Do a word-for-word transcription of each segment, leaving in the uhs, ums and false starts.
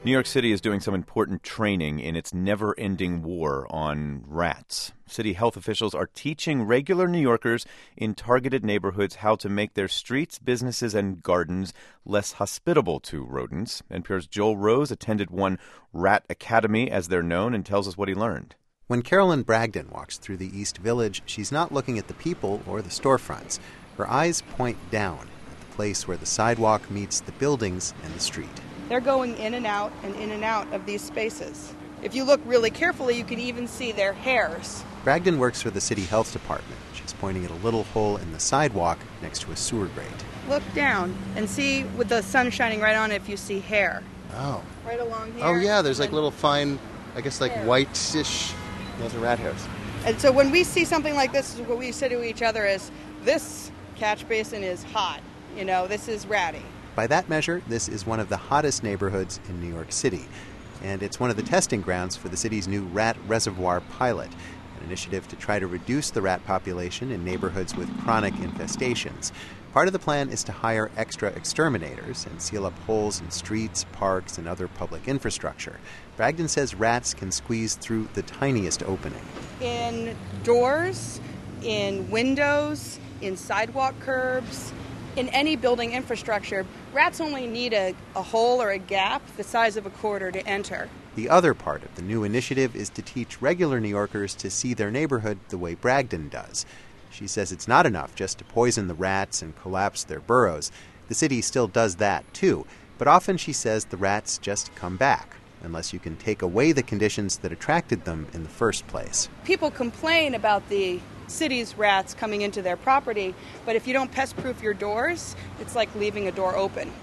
New York City is doing some important training in its never-ending war on rats. City health officials are teaching regular New Yorkers in targeted neighborhoods how to make their streets, businesses, and gardens less hospitable to rodents. N P R's Joel Rose attended one rat academy, as they're known, and tells us what he learned. When Carolyn Bragdon walks through the East Village, she's not looking at the people or the storefronts. Her eyes point down at the place where the sidewalk meets the buildings and the street. They're going in and out and in and out of these spaces. If you look really carefully, you can even see their hairs. Bragdon works for the city health department. She's pointing at a little hole in the sidewalk next to a sewer grate. Look down and see, with the sun shining right on it, if you see hair. Oh. Right along here. Oh, yeah, there's like little fine, I guess like hair. whitish, those are rat hairs. And so when we see something like this, what we say to each other is, this catch basin is hot. You know, this is ratty. By that measure, this is one of the hottest neighborhoods in New York City. And it's one of the testing grounds for the city's new rat reservoir pilot, an initiative to try to reduce the rat population in neighborhoods with chronic infestations. Part of the plan is to hire extra exterminators and seal up holes in streets, parks, and other public infrastructure. Bragdon says rats can squeeze through the tiniest opening. In doors, in windows, in sidewalk curbs, in any building infrastructure, rats only need a, a hole or a gap the size of a quarter to enter. The other part of the new initiative is to teach regular New Yorkers to see their neighborhood the way Bragdon does. She says it's not enough just to poison the rats and collapse their burrows. The city still does that, too. But often, she says, the rats just come back, unless you can take away the conditions that attracted them in the first place. People complain about the city's rats coming into their property, but if you don't pest-proof your doors, it's like leaving a door open.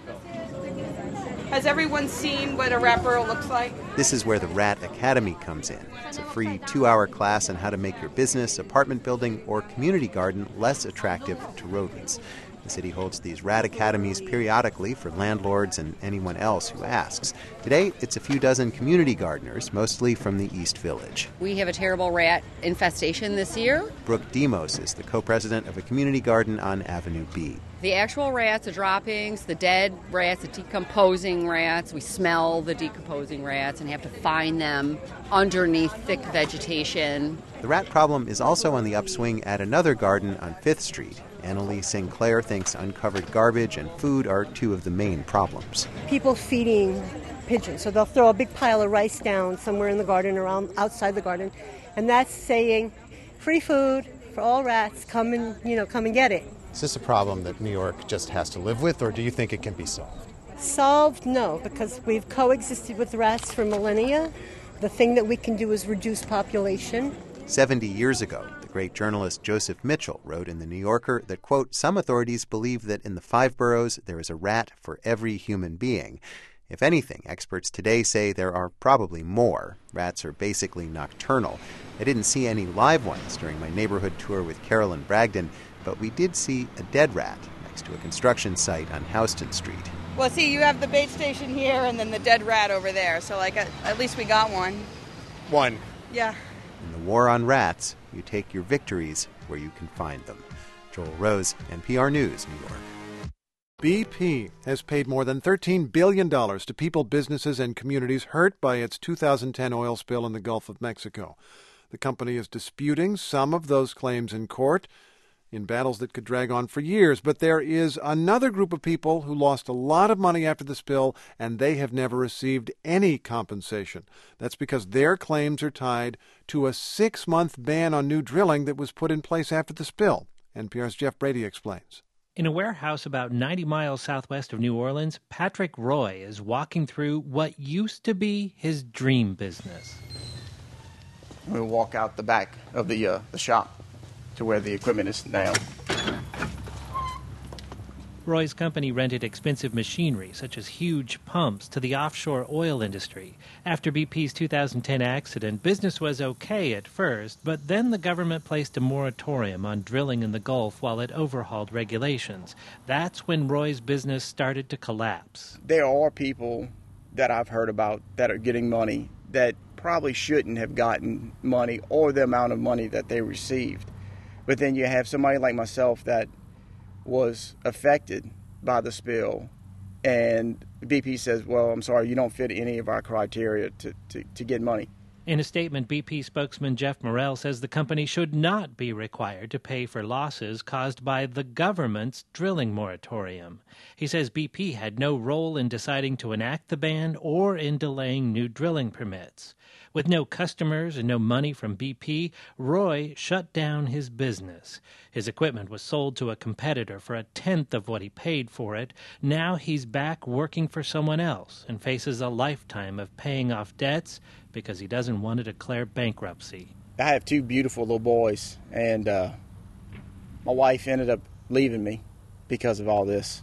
Has everyone seen what a rat burrow looks like? This is where the Rat Academy comes in. It's a free two-hour class on how to make your business, apartment building, or community garden less attractive to rodents. The city holds these rat academies periodically for landlords and anyone else who asks. Today, it's a few dozen community gardeners, mostly from the East Village. We have a terrible rat infestation this year. Brooke Demos is the co-president of a community garden on Avenue B. The actual rats, the droppings, the dead rats, the decomposing rats, we smell the decomposing rats and have to find them underneath thick vegetation. The rat problem is also on the upswing at another garden on Fifth Street. Annalie Sinclair thinks uncovered garbage and food are two of the main problems. People feeding pigeons, so they'll throw a big pile of rice down somewhere in the garden, around outside the garden, and that's saying, free food for all rats, come and, you know, come and get it. Is this a problem that New York just has to live with, or do you think it can be solved? Solved? No, because we've coexisted with rats for millennia. The thing that we can do is reduce population. Seventy years ago, the great journalist Joseph Mitchell wrote in The New Yorker that, quote, some authorities believe that in the five boroughs there is a rat for every human being. If anything, experts today say there are probably more. Rats are basically nocturnal. I didn't see any live ones during my neighborhood tour with Carolyn Bragdon, but we did see a dead rat next to a construction site on Houston Street. Well, see, you have the bait station here and then the dead rat over there, so like at, at least we got one. One. Yeah. In the war on rats, you take your victories where you can find them. Joel Rose, N P R News, New York. B P has paid more than thirteen billion dollars to people, businesses, and communities hurt by its two thousand ten oil spill in the Gulf of Mexico. The company is disputing some of those claims in court, in battles that could drag on for years. But there is another group of people who lost a lot of money after the spill, and they have never received any compensation. That's because their claims are tied to a six-month ban on new drilling that was put in place after the spill. N P R's Jeff Brady explains. In a warehouse about ninety miles southwest of New Orleans, Patrick Roy is walking through what used to be his dream business. We'll walk out the back of the uh, the shop to where the equipment is now. Roy's company rented expensive machinery, such as huge pumps, to the offshore oil industry. After B P's two thousand ten accident, business was okay at first, but then the government placed a moratorium on drilling in the Gulf while it overhauled regulations. That's when Roy's business started to collapse. There are people that I've heard about that are getting money that probably shouldn't have gotten money or the amount of money that they received. But then you have somebody like myself that was affected by the spill, and B P says, well, I'm sorry, you don't fit any of our criteria to, to, to get money. In a statement, B P spokesman Jeff Morrell says the company should not be required to pay for losses caused by the government's drilling moratorium. He says B P had no role in deciding to enact the ban or in delaying new drilling permits. With no customers and no money from B P, Roy shut down his business. His equipment was sold to a competitor for a tenth of what he paid for it. Now he's back working for someone else and faces a lifetime of paying off debts because he doesn't want to declare bankruptcy. I have two beautiful little boys, and uh, my wife ended up leaving me because of all this.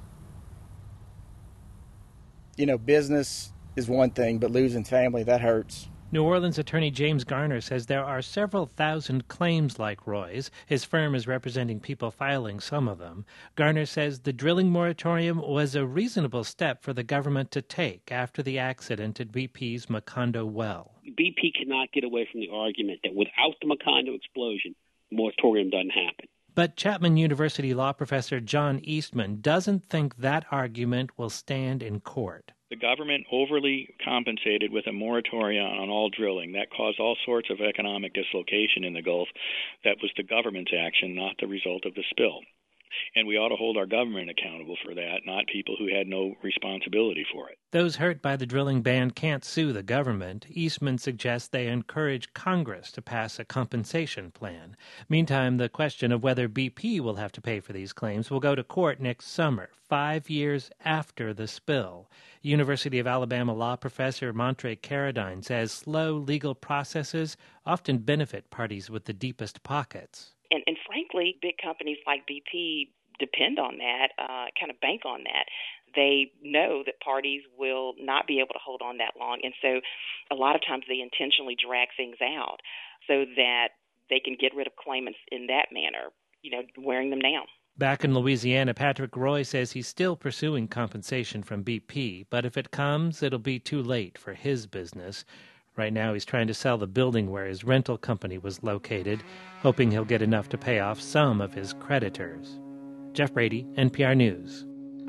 You know, business is one thing, but losing family, that hurts. New Orleans attorney James Garner says there are several thousand claims like Roy's. His firm is representing people filing some of them. Garner says the drilling moratorium was a reasonable step for the government to take after the accident at B P's Macondo well. B P cannot get away from the argument that without the Macondo explosion, the moratorium doesn't happen. But Chapman University law professor John Eastman doesn't think that argument will stand in court. The government overly compensated with a moratorium on all drilling. That caused all sorts of economic dislocation in the Gulf. That was the government's action, not the result of the spill. And we ought to hold our government accountable for that, not people who had no responsibility for it. Those hurt by the drilling ban can't sue the government. Eastman suggests they encourage Congress to pass a compensation plan. Meantime, the question of whether B P will have to pay for these claims will go to court next summer, five years after the spill. University of Alabama law professor Montre Carradine says slow legal processes often benefit parties with the deepest pockets. And, and frankly, big companies like B P depend on that, uh, kind of bank on that. They know that parties will not be able to hold on that long, and so a lot of times they intentionally drag things out so that they can get rid of claimants in that manner, you know, wearing them down. Back in Louisiana, Patrick Roy says he's still pursuing compensation from B P, but if it comes, it'll be too late for his business. Right now, he's trying to sell the building where his rental company was located, hoping he'll get enough to pay off some of his creditors. Jeff Brady, N P R News.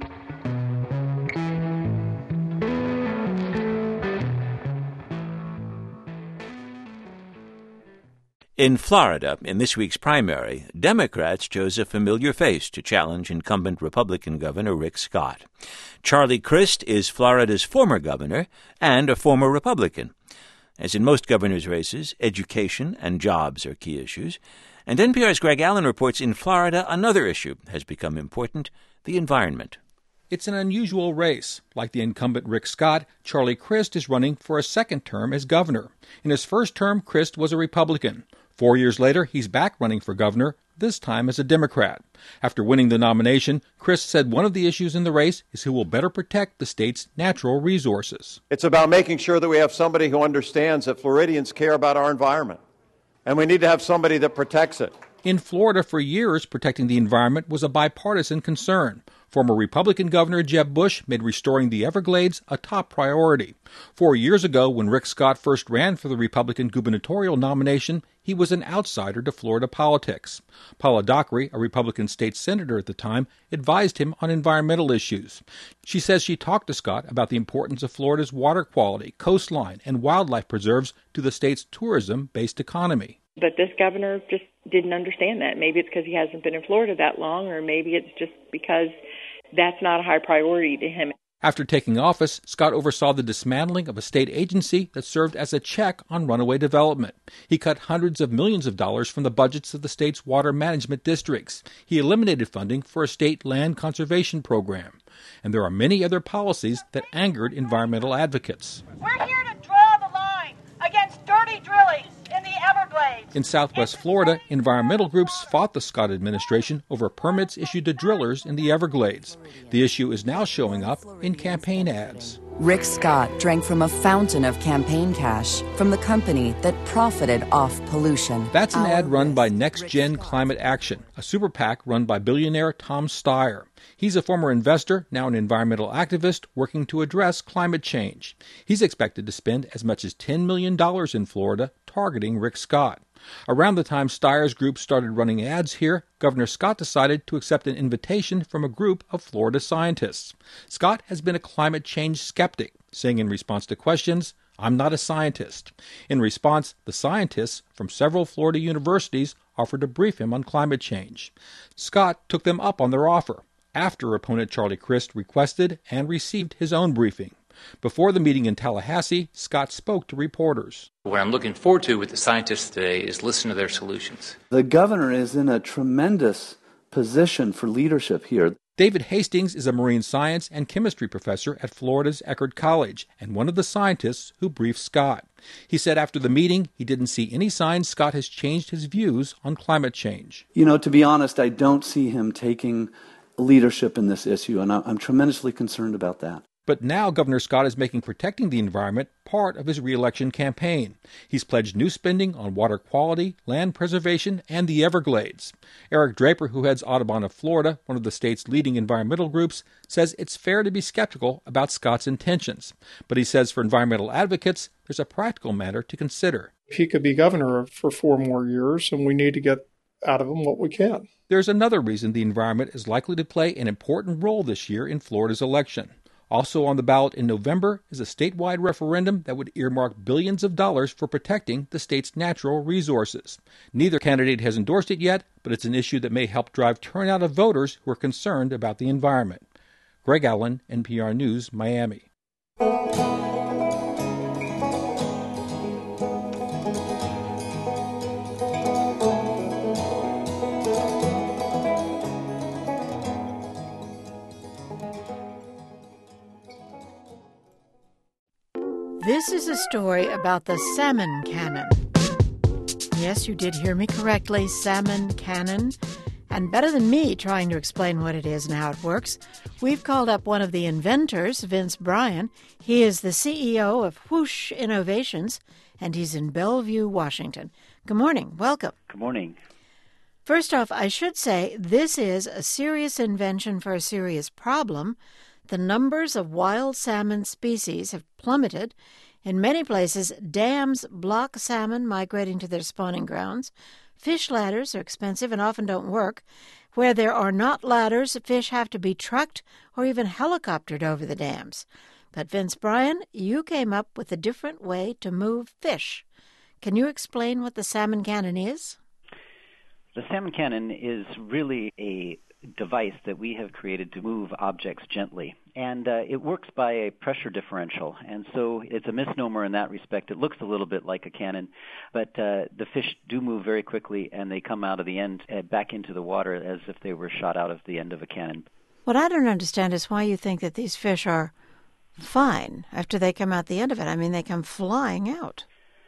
In Florida, in this week's primary, Democrats chose a familiar face to challenge incumbent Republican Governor Rick Scott. Charlie Crist is Florida's former governor and a former Republican. As in most governors' races, education and jobs are key issues. And N P R's Greg Allen reports in Florida another issue has become important, the environment. It's an unusual race. Like the incumbent Rick Scott, Charlie Crist is running for a second term as governor. In his first term, Crist was a Republican. Four years later, he's back running for governor, this time as a Democrat. After winning the nomination, Crist said one of the issues in the race is who will better protect the state's natural resources. It's about making sure that we have somebody who understands that Floridians care about our environment, and we need to have somebody that protects it. In Florida, for years, protecting the environment was a bipartisan concern. Former Republican Governor Jeb Bush made restoring the Everglades a top priority. Four years ago, when Rick Scott first ran for the Republican gubernatorial nomination, he was an outsider to Florida politics. Paula Dockery, a Republican state senator at the time, advised him on environmental issues. She says she talked to Scott about the importance of Florida's water quality, coastline, and wildlife preserves to the state's tourism-based economy. But this governor just didn't understand that. Maybe it's because he hasn't been in Florida that long, or maybe it's just because that's not a high priority to him. After taking office, Scott oversaw the dismantling of a state agency that served as a check on runaway development. He cut hundreds of millions of dollars from the budgets of the state's water management districts. He eliminated funding for a state land conservation program. And there are many other policies that angered environmental advocates. We're here to draw the line against dirty drilling in the Everglades. In southwest Florida, environmental groups fought the Scott administration over permits issued to drillers in the Everglades. The issue is now showing up in campaign ads. Rick Scott drank from a fountain of campaign cash from the company that profited off pollution. That's an ad run by Next Gen Climate Action, a super PAC run by billionaire Tom Steyer. He's a former investor, now an environmental activist, working to address climate change. He's expected to spend as much as ten million dollars in Florida targeting Rick Scott. Around the time Steyer's group started running ads here, Governor Scott decided to accept an invitation from a group of Florida scientists. Scott has been a climate change skeptic, saying in response to questions, "I'm not a scientist." In response, the scientists from several Florida universities offered to brief him on climate change. Scott took them up on their offer, after opponent Charlie Crist requested and received his own briefing. Before the meeting in Tallahassee, Scott spoke to reporters. What I'm looking forward to with the scientists today is listen to their solutions. The governor is in a tremendous position for leadership here. David Hastings is a marine science and chemistry professor at Florida's Eckerd College and one of the scientists who briefed Scott. He said after the meeting he didn't see any signs Scott has changed his views on climate change. You know, to be honest, I don't see him taking leadership in this issue, and I'm tremendously concerned about that. But now Governor Scott is making protecting the environment part of his re-election campaign. He's pledged new spending on water quality, land preservation, and the Everglades. Eric Draper, who heads Audubon of Florida, one of the state's leading environmental groups, says it's fair to be skeptical about Scott's intentions. But he says for environmental advocates, there's a practical matter to consider. He could be governor for four more years, and we need to get out of him what we can. There's another reason the environment is likely to play an important role this year in Florida's election. Also on the ballot in November is a statewide referendum that would earmark billions of dollars for protecting the state's natural resources. Neither candidate has endorsed it yet, but it's an issue that may help drive turnout of voters who are concerned about the environment. Greg Allen, N P R News, Miami. This is a story about the salmon cannon. Yes, you did hear me correctly, salmon cannon. And better than me trying to explain what it is and how it works, we've called up one of the inventors, Vince Bryan. He is the C E O of Whoosh Innovations, and he's in Bellevue, Washington. Good morning. Welcome. Good morning. First off, I should say this is a serious invention for a serious problem. The numbers of wild salmon species have plummeted. In many places, dams block salmon migrating to their spawning grounds. Fish ladders are expensive and often don't work. Where there are not ladders, fish have to be trucked or even helicoptered over the dams. But Vince Bryan, you came up with a different way to move fish. Can you explain what the salmon cannon is? The salmon cannon is really a device that we have created to move objects gently. And uh, it works by a pressure differential. And so it's a misnomer in that respect. It looks a little bit like a cannon, but uh, the fish do move very quickly, and they come out of the end uh, back into the water as if they were shot out of the end of a cannon. What I don't understand is why you think that these fish are fine after they come out the end of it. I mean, they come flying out.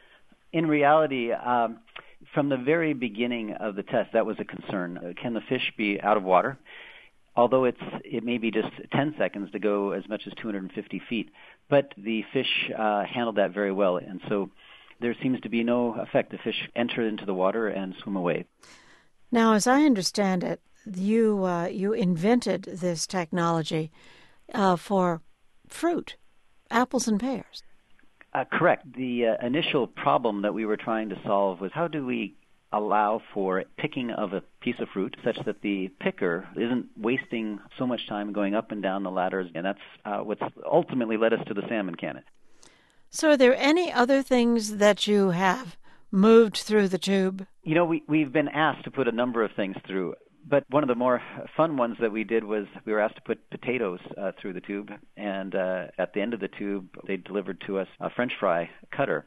In reality, um, from the very beginning of the test, that was a concern. Uh, can the fish be out of water? Although it's it may be just ten seconds to go as much as two hundred fifty feet. But the fish uh, handled that very well, and so there seems to be no effect. The fish enter into the water and swim away. Now, as I understand it, you uh, you invented this technology uh, for fruit, apples and pears. Uh, correct. The uh, initial problem that we were trying to solve was how do we allow for picking of a piece of fruit such that the picker isn't wasting so much time going up and down the ladders, and that's uh, what's ultimately led us to the salmon cannon. So are there any other things that you have moved through the tube? You know, we, we've been asked to put a number of things through, but one of the more fun ones that we did was we were asked to put potatoes uh, through the tube, and uh, at the end of the tube, they delivered to us a French fry cutter.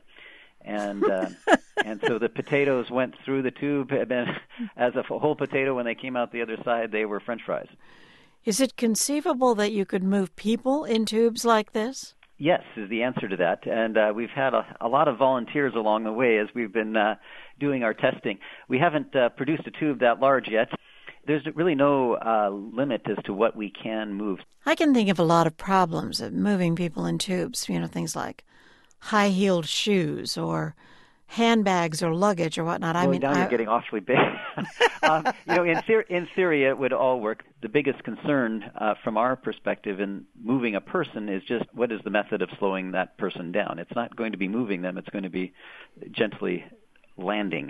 And uh, and so the potatoes went through the tube, and then as a whole potato, when they came out the other side, they were French fries. Is it conceivable that you could move people in tubes like this? Yes, is the answer to that. And uh, we've had a, a lot of volunteers along the way as we've been uh, doing our testing. We haven't uh, produced a tube that large yet. There's really no uh, limit as to what we can move. I can think of a lot of problems of moving people in tubes, you know, things like high-heeled shoes or handbags or luggage or whatnot. Well, I mean, now I... you're getting awfully big. um, you know, in, theory, in theory, it would all work. The biggest concern uh, from our perspective in moving a person is just what is the method of slowing that person down. It's not going to be moving them. It's going to be gently landing.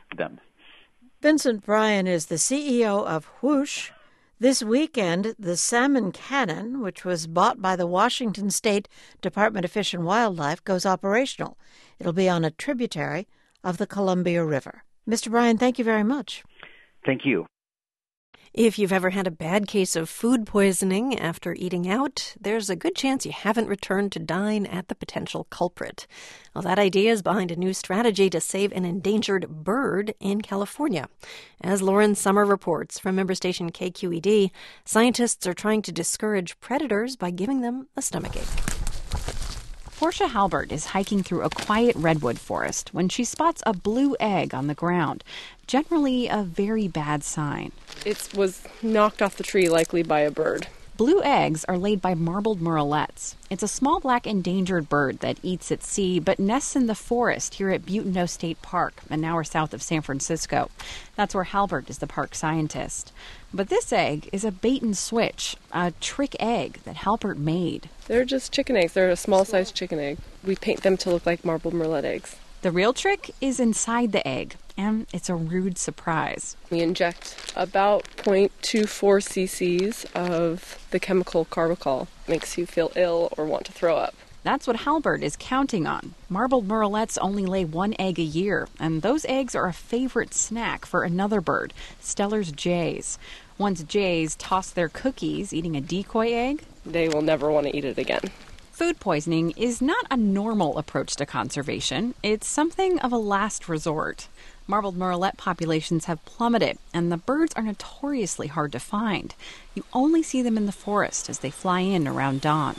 them. Vincent Bryan is the C E O of Whoosh. This weekend, the salmon cannon, which was bought by the Washington State Department of Fish and Wildlife, goes operational. It'll be on a tributary of the Columbia River. Mister Bryan, thank you very much. Thank you. If you've ever had a bad case of food poisoning after eating out, there's a good chance you haven't returned to dine at the potential culprit. Well, that idea is behind a new strategy to save an endangered bird in California. As Lauren Summer reports from member station K Q E D, scientists are trying to discourage predators by giving them a stomachache. Portia Halbert is hiking through a quiet redwood forest when she spots a blue egg on the ground, generally a very bad sign. It was knocked off the tree, likely by a bird. Blue eggs are laid by marbled murrelets. It's a small black endangered bird that eats at sea but nests in the forest here at Butano State Park, an hour south of San Francisco. That's where Halbert is the park scientist. But this egg is a bait and switch, a trick egg that Halbert made. They're just chicken eggs. They're a small-sized chicken egg. We paint them to look like marbled murrelet eggs. The real trick is inside the egg, and it's a rude surprise. We inject about zero point two four cc's of the chemical carbachol. Makes you feel ill or want to throw up. That's what Halbert is counting on. Marbled murrelets only lay one egg a year, and those eggs are a favorite snack for another bird, Steller's jays. Once jays toss their cookies eating a decoy egg, they will never want to eat it again. Food poisoning is not a normal approach to conservation. It's something of a last resort. Marbled murrelet populations have plummeted, and the birds are notoriously hard to find. You only see them in the forest as they fly in around dawn.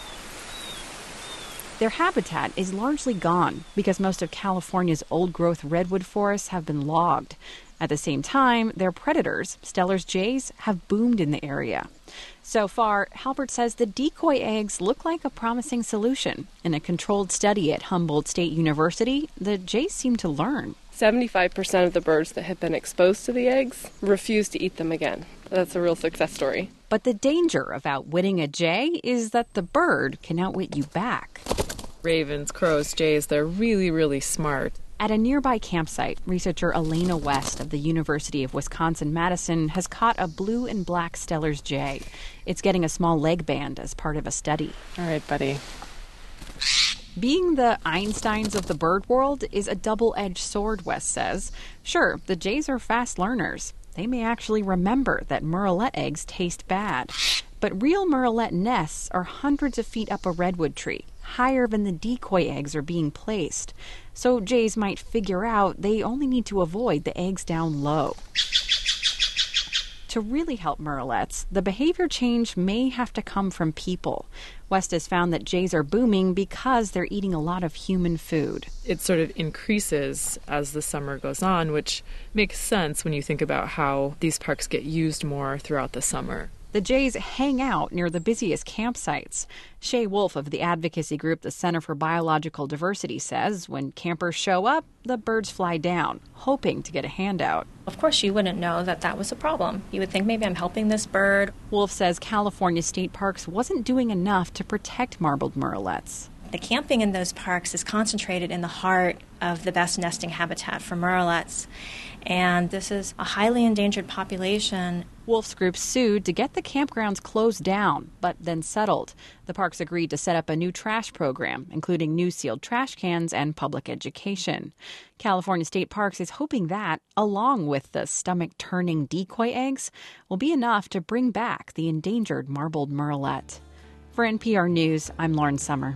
Their habitat is largely gone because most of California's old-growth redwood forests have been logged. At the same time, their predators, Steller's jays, have boomed in the area. So far, Halbert says the decoy eggs look like a promising solution. In a controlled study at Humboldt State University, the jays seem to learn. seventy-five percent of the birds that have been exposed to the eggs refuse to eat them again. That's a real success story. But the danger of outwitting a jay is that the bird can outwit you back. Ravens, crows, jays, they're really, really smart. At a nearby campsite, researcher Elena West of the University of Wisconsin-Madison has caught a blue and black Steller's jay. It's getting a small leg band as part of a study. All right, buddy. Being the Einsteins of the bird world is a double-edged sword, West says. Sure, the jays are fast learners. They may actually remember that murrelet eggs taste bad. But real murrelet nests are hundreds of feet up a redwood tree, higher than the decoy eggs are being placed. So jays might figure out they only need to avoid the eggs down low. To really help murrelets, the behavior change may have to come from people. West has found that jays are booming because they're eating a lot of human food. It sort of increases as the summer goes on, which makes sense when you think about how these parks get used more throughout the summer. The jays hang out near the busiest campsites. Shay Wolf of the advocacy group the Center for Biological Diversity says when campers show up, the birds fly down, hoping to get a handout. Of course, you wouldn't know that that was a problem. You would think maybe I'm helping this bird. Wolf says California State Parks wasn't doing enough to protect marbled murrelets. The camping in those parks is concentrated in the heart of the best nesting habitat for murrelets. And this is a highly endangered population. Wolf's group sued to get the campgrounds closed down, but then settled. The parks agreed to set up a new trash program, including new sealed trash cans and public education. California State Parks is hoping that, along with the stomach-turning decoy eggs, will be enough to bring back the endangered marbled murrelet. For N P R News, I'm Lauren Summer.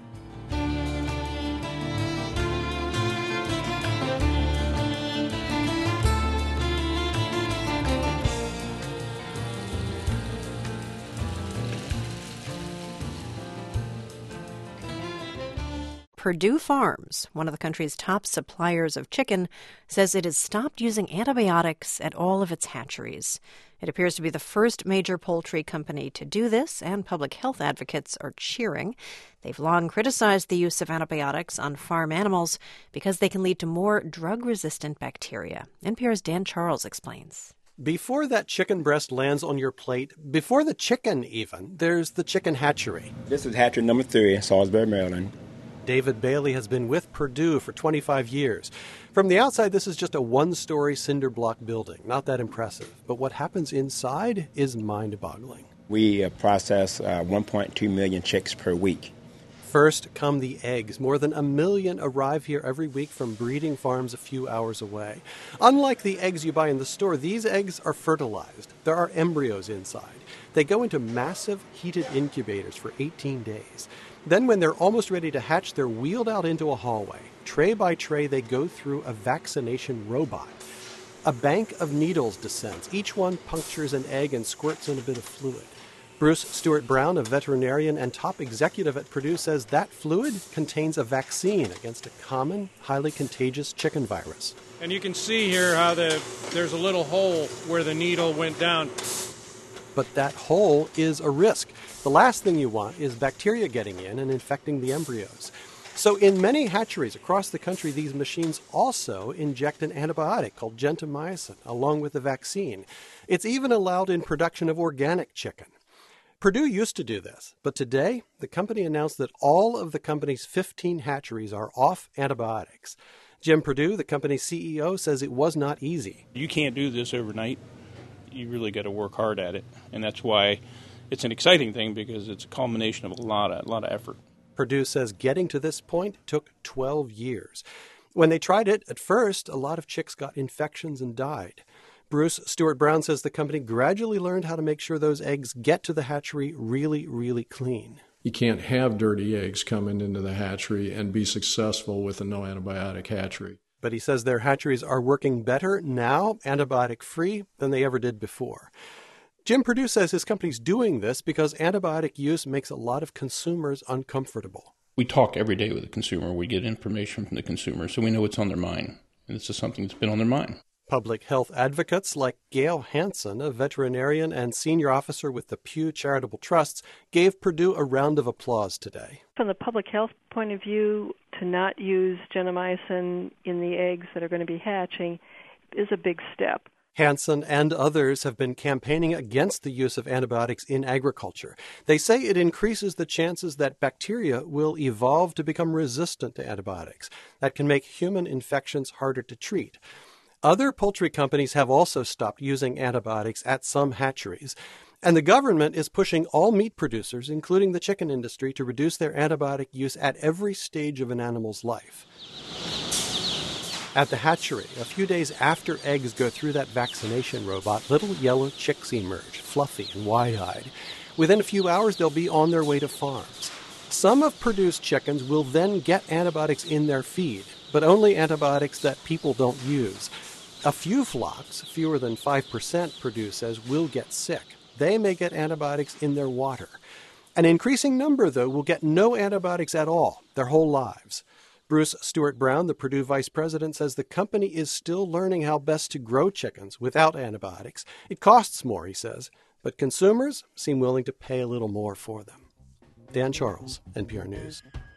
Purdue Farms, one of the country's top suppliers of chicken, says it has stopped using antibiotics at all of its hatcheries. It appears to be the first major poultry company to do this, and public health advocates are cheering. They've long criticized the use of antibiotics on farm animals because they can lead to more drug-resistant bacteria. N P R's Dan Charles explains. Before that chicken breast lands on your plate, before the chicken even, there's the chicken hatchery. This is hatchery number three in Salisbury, Maryland. David Bailey has been with Purdue for twenty-five years. From the outside, this is just a one-story cinder block building. Not that impressive. But what happens inside is mind-boggling. We uh, process uh, one point two million chicks per week. First come the eggs. More than a million arrive here every week from breeding farms a few hours away. Unlike the eggs you buy in the store, these eggs are fertilized. There are embryos inside. They go into massive heated incubators for eighteen days. Then when they're almost ready to hatch, they're wheeled out into a hallway. Tray by tray, they go through a vaccination robot. A bank of needles descends. Each one punctures an egg and squirts in a bit of fluid. Bruce Stewart Brown, a veterinarian and top executive at Purdue, says that fluid contains a vaccine against a common, highly contagious chicken virus. And you can see here how the there's a little hole where the needle went down. But that hole is a risk. The last thing you want is bacteria getting in and infecting the embryos. So in many hatcheries across the country, these machines also inject an antibiotic called gentamicin, along with the vaccine. It's even allowed in production of organic chicken. Purdue used to do this, but today the company announced that all of the company's fifteen hatcheries are off antibiotics. Jim Purdue, the company's C E O, says it was not easy. You can't do this overnight. You really got to work hard at it, and that's why it's an exciting thing, because it's a culmination of a lot of, a lot of effort. Purdue says getting to this point took twelve years. When they tried it, at first, a lot of chicks got infections and died. Bruce Stewart Brown says the company gradually learned how to make sure those eggs get to the hatchery really, really clean. You can't have dirty eggs coming into the hatchery and be successful with a no antibiotic hatchery. But he says their hatcheries are working better now, antibiotic-free, than they ever did before. Jim Purdue says his company's doing this because antibiotic use makes a lot of consumers uncomfortable. We talk every day with the consumer. We get information from the consumer, so we know what's on their mind. And it's just something that's been on their mind. Public health advocates like Gail Hansen, a veterinarian and senior officer with the Pew Charitable Trusts, gave Purdue a round of applause today. From the public health point of view, to not use gentamicin in the eggs that are going to be hatching is a big step. Hansen and others have been campaigning against the use of antibiotics in agriculture. They say it increases the chances that bacteria will evolve to become resistant to antibiotics. That can make human infections harder to treat. Other poultry companies have also stopped using antibiotics at some hatcheries. And the government is pushing all meat producers, including the chicken industry, to reduce their antibiotic use at every stage of an animal's life. At the hatchery, a few days after eggs go through that vaccination robot, little yellow chicks emerge, fluffy and wide-eyed. Within a few hours, they'll be on their way to farms. Some of Purdue's chickens will then get antibiotics in their feed, but only antibiotics that people don't use. A few flocks, fewer than five percent, Purdue says, will get sick. They may get antibiotics in their water. An increasing number, though, will get no antibiotics at all their whole lives. Bruce Stewart Brown, the Purdue vice president, says the company is still learning how best to grow chickens without antibiotics. It costs more, he says, but consumers seem willing to pay a little more for them. Dan Charles, N P R News.